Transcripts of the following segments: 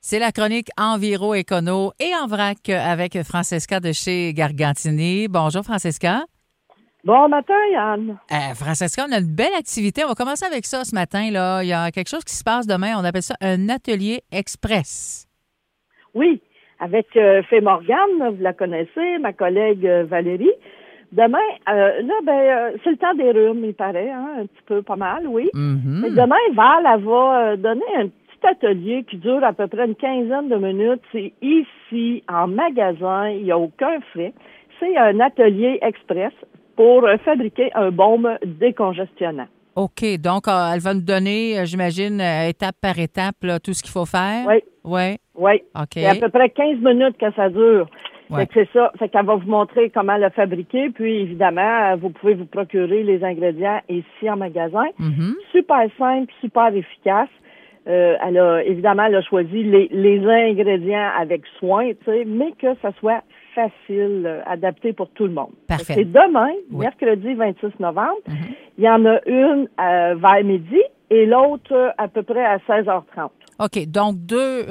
C'est la chronique Enviro Écono et en vrac avec Francesca de chez Gargantini. Bonjour, Francesca. Bon matin, Yann. Francesca, on a une belle activité. On va commencer avec ça ce matin. Là. Il y a quelque chose qui se passe demain. On appelle ça un atelier express. Oui, avec Fée Morgane, vous la connaissez, ma collègue Valérie. Demain, c'est le temps des rhumes, il paraît, un petit peu, pas mal, oui. Mm-hmm. Mais demain, Val, elle va donner un petit atelier qui dure à peu près une quinzaine de minutes. C'est ici, en magasin, il n'y a aucun frais. C'est un atelier express pour fabriquer un baume décongestionnant. OK. Donc, elle va nous donner, j'imagine, étape par étape, là, tout ce qu'il faut faire. Oui. Oui. Oui. OK. C'est à peu près 15 minutes que ça dure. Ouais. Fait que c'est ça. Fait qu'elle va vous montrer comment le fabriquer. Puis, évidemment, vous pouvez vous procurer les ingrédients ici en magasin. Mm-hmm. Super simple, super efficace. Elle a choisi les ingrédients avec soin, tu sais, mais que ça soit facile, adapté pour tout le monde. Parfait. C'est demain, Oui. mercredi 26 novembre. Mm-hmm. Il y en a une vers midi et l'autre à peu près à 16h30. OK. Donc, deux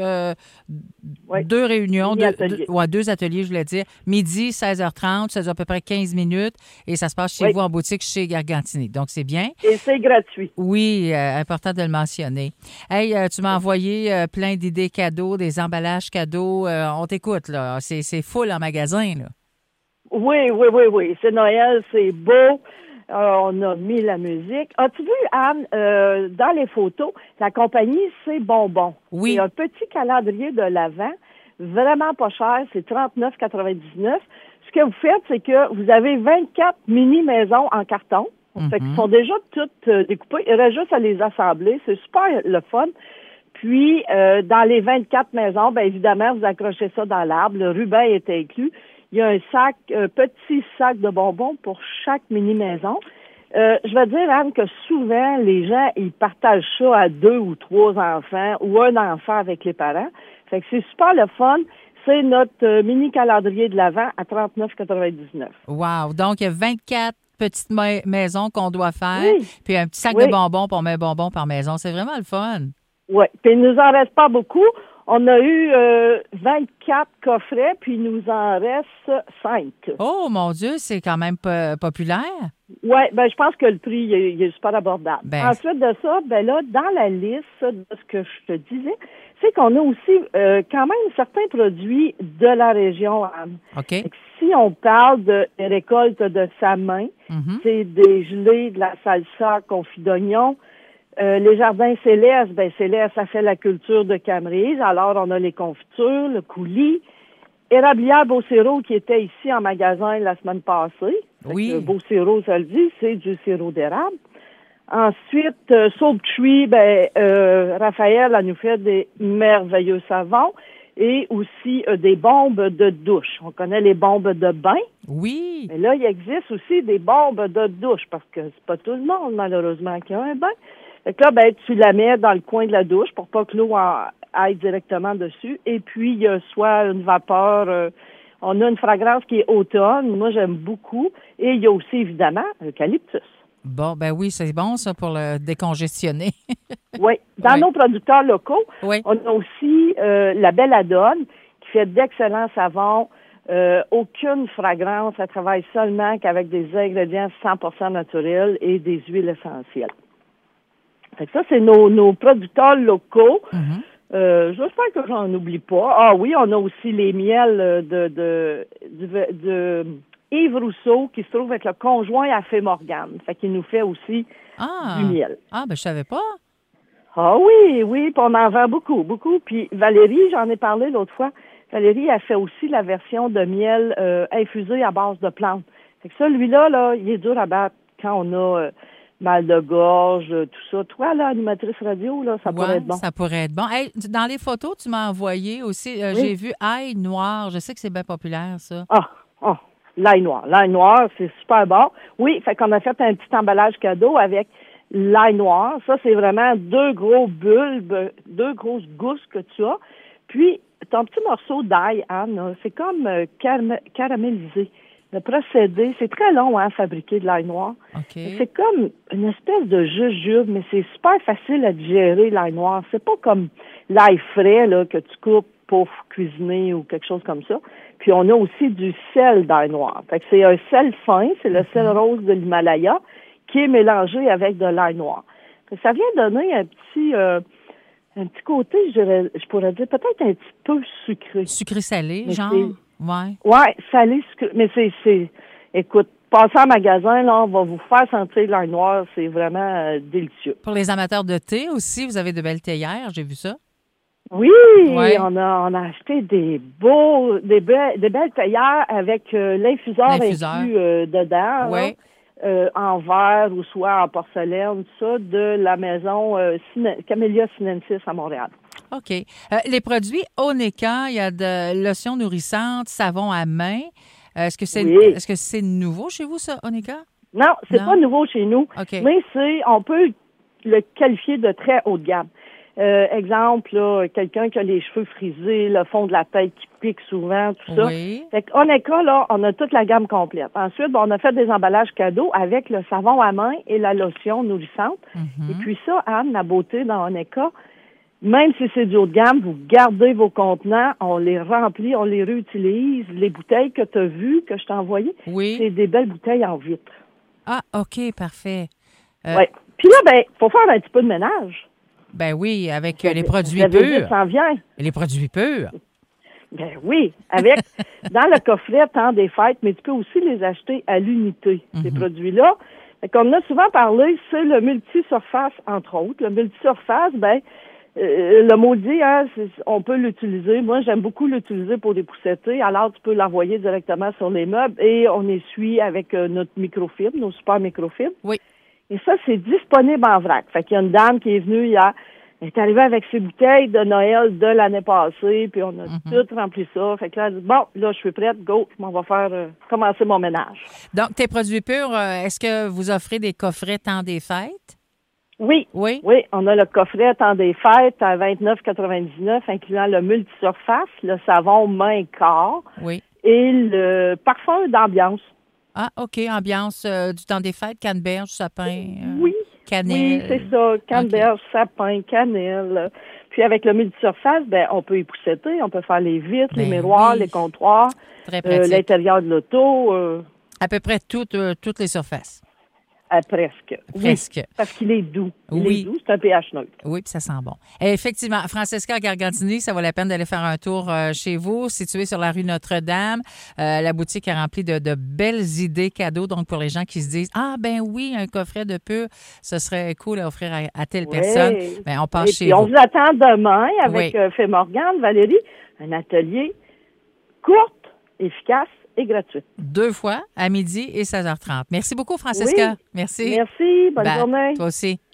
réunions, deux ateliers, je voulais dire. Midi, 16h30, ça dure à peu près 15 minutes et ça se passe chez vous en boutique chez Gargantini. Donc, c'est bien. Et c'est gratuit. Oui, important de le mentionner. Hey, tu m'as envoyé plein d'idées cadeaux, des emballages cadeaux. On t'écoute, là. C'est full en magasin, là. Oui. C'est Noël, c'est beau. On a mis la musique. As-tu vu, Anne, dans les photos, la compagnie, c'est Bonbon. Oui. C'est un petit calendrier de l'Avent, vraiment pas cher, c'est 39,99. Ce que vous faites, c'est que vous avez 24 mini-maisons en carton. Fait qu'ils sont déjà toutes découpées. Il reste juste à les assembler. C'est super le fun. Puis, dans les 24 maisons, bien évidemment, vous accrochez ça dans l'arbre. Le ruban est inclus. Il y a un petit sac de bonbons pour chaque mini-maison. Je vais dire, Anne, que souvent, les gens, ils partagent ça à 2 ou 3 enfants ou un enfant avec les parents. Fait que c'est super le fun. C'est notre mini-calendrier de l'Avent à 39,99. Wow! Donc, il y a 24 petites maisons qu'on doit faire, puis un petit sac de bonbons pour mettre bonbons par maison. C'est vraiment le fun. Oui. Puis il nous en reste pas beaucoup. On a eu 24 coffrets, puis il nous en reste 5. Oh, mon Dieu, c'est quand même populaire. Oui, je pense que le prix il est super abordable. Ensuite de ça, là, dans la liste de ce que je te disais, c'est qu'on a aussi quand même certains produits de la région, Anne. OK. Si on parle de récoltes de sa main, c'est des gelées, de la salsa, confit d'oignon. Les jardins Céleste, Céleste, ça fait la culture de Camerise. Alors, on a les confitures, le coulis. Érablière Beau-Sirop qui était ici en magasin la semaine passée. Oui. Beau-Sirop, ça le dit, c'est du sirop d'érable. Ensuite, Soap Tree, Raphaël, elle nous fait des merveilleux savons et aussi des bombes de douche. On connaît les bombes de bain. Oui. Mais là, il existe aussi des bombes de douche parce que c'est pas tout le monde, malheureusement, qui a un bain. Fait que là, tu la mets dans le coin de la douche pour pas que l'eau aille directement dessus. Et puis, il y a soit une vapeur, on a une fragrance qui est automne. Moi, j'aime beaucoup. Et il y a aussi, évidemment, l'eucalyptus. Bon, oui, c'est bon, ça, pour le décongestionner. Oui. Dans nos producteurs locaux, on a aussi la Belladone qui fait d'excellents savons. Aucune fragrance. Elle travaille seulement qu'avec des ingrédients 100% naturels et des huiles essentielles. Fait que ça, c'est nos producteurs locaux. J'espère que j'en oublie pas. Ah oui, on a aussi les miels de Yves Rousseau qui se trouve avec le conjoint à Fée Morgane. Fait qu'il nous fait aussi du miel. Ah, je savais pas. Ah oui, puis on en vend beaucoup. Puis Valérie, j'en ai parlé l'autre fois. Valérie a fait aussi la version de miel infusé à base de plantes. Fait que celui-là, il est dur à battre quand on a mal de gorge, tout ça. Toi, là, animatrice radio, là, ça pourrait être bon. Ça pourrait être bon. Hey, dans les photos, tu m'as envoyé aussi, j'ai vu ail noir. Je sais que c'est bien populaire, ça. L'ail noir. L'ail noir, c'est super bon. Oui, fait qu'on a fait un petit emballage cadeau avec l'ail noir. Ça, c'est vraiment 2 gros bulbes, 2 grosses gousses que tu as. Puis, ton petit morceau d'ail, Anne, c'est comme caramélisé. Le procédé, c'est très long à fabriquer de l'ail noir. Okay. C'est comme une espèce de jujube, mais c'est super facile à digérer, l'ail noir. C'est pas comme l'ail frais là, que tu coupes pour cuisiner ou quelque chose comme ça. Puis on a aussi du sel d'ail noir. Fait que c'est un sel fin, c'est le sel rose de l'Himalaya qui est mélangé avec de l'ail noir. Fait que ça vient donner un petit côté, je pourrais dire peut-être un petit peu sucré. Sucré-salé, Mais genre? Ouais. Ouais, salé, sucré. Mais écoute, passez en magasin, là, on va vous faire sentir l'ail noir. C'est vraiment délicieux. Pour les amateurs de thé aussi, vous avez de belles théières, j'ai vu ça. Oui, Ouais. on a acheté des belles théières avec l'infuseur inclus dedans. Oui. En verre ou soit en porcelaine, ça, de la maison Camellia Sinensis à Montréal. OK. Les produits Oneka, il y a de lotion nourrissante, savon à main. Est-ce que c'est nouveau chez vous, ça, Oneka? Non, c'est pas nouveau chez nous, OK. mais on peut le qualifier de très haut de gamme. Exemple, là, quelqu'un qui a les cheveux frisés, le fond de la tête qui pique souvent, tout ça. Oui. Fait qu'Oneka, là, on a toute la gamme complète. Ensuite, on a fait des emballages cadeaux avec le savon à main et la lotion nourrissante. Et puis ça, Anne, la beauté dans Oneka, même si c'est du haut de gamme, vous gardez vos contenants, on les remplit, on les réutilise. Les bouteilles que tu as vues, que je t'ai envoyées, c'est des belles bouteilles en vitre. Ah, OK, parfait. Oui. Puis là, faut faire un petit peu de ménage. Ben oui, avec les produits la purs. visite s'en vient. Les produits purs. Ben oui, avec dans le coffret temps des fêtes, mais tu peux aussi les acheter à l'unité, ces produits-là. Comme on a souvent parlé, c'est le multisurface, entre autres. Le multisurface, le maudit, on peut l'utiliser. Moi, j'aime beaucoup l'utiliser pour des poussetter. Alors, tu peux l'envoyer directement sur les meubles et on essuie avec notre microfibre, nos super microfibres. Oui. Et ça, c'est disponible en vrac. Fait qu'il y a une dame qui est venue hier, elle est arrivée avec ses bouteilles de Noël de l'année passée, puis on a tout rempli ça. Fait que là, elle dit, bon, là, je suis prête, go, on va faire commencer mon ménage. Donc, tes produits purs, est-ce que vous offrez des coffrets temps des fêtes? Oui. Oui? Oui, on a le coffret temps des fêtes à 29,99, incluant le multisurface, le savon main-corps et le parfum d'ambiance. Ah, OK. Ambiance du temps des fêtes, canneberge, sapin, cannelle. Oui, c'est ça. Canneberge, sapin, cannelle. Puis avec le multisurface, on peut y poussetter, on peut faire les vitres, les miroirs, les comptoirs, l'intérieur de l'auto. À peu près toutes les surfaces. Presque. Presque. Oui, parce qu'il est doux. Il est doux, c'est un pH neutre. Oui, puis ça sent bon. Et effectivement, Francesca Gargantini, ça vaut la peine d'aller faire un tour chez vous, situé sur la rue Notre-Dame. La boutique est remplie de belles idées cadeaux, donc pour les gens qui se disent « Ah, ben oui, un coffret de pur, ce serait cool à offrir à telle personne. » On passe chez vous. On vous attend demain avec Fée Morgane, Valérie, un atelier court, efficace et gratuite. 2 fois, à midi et 16h30. Merci beaucoup, Francesca. Oui. Merci. Merci. Bonne journée. Toi aussi.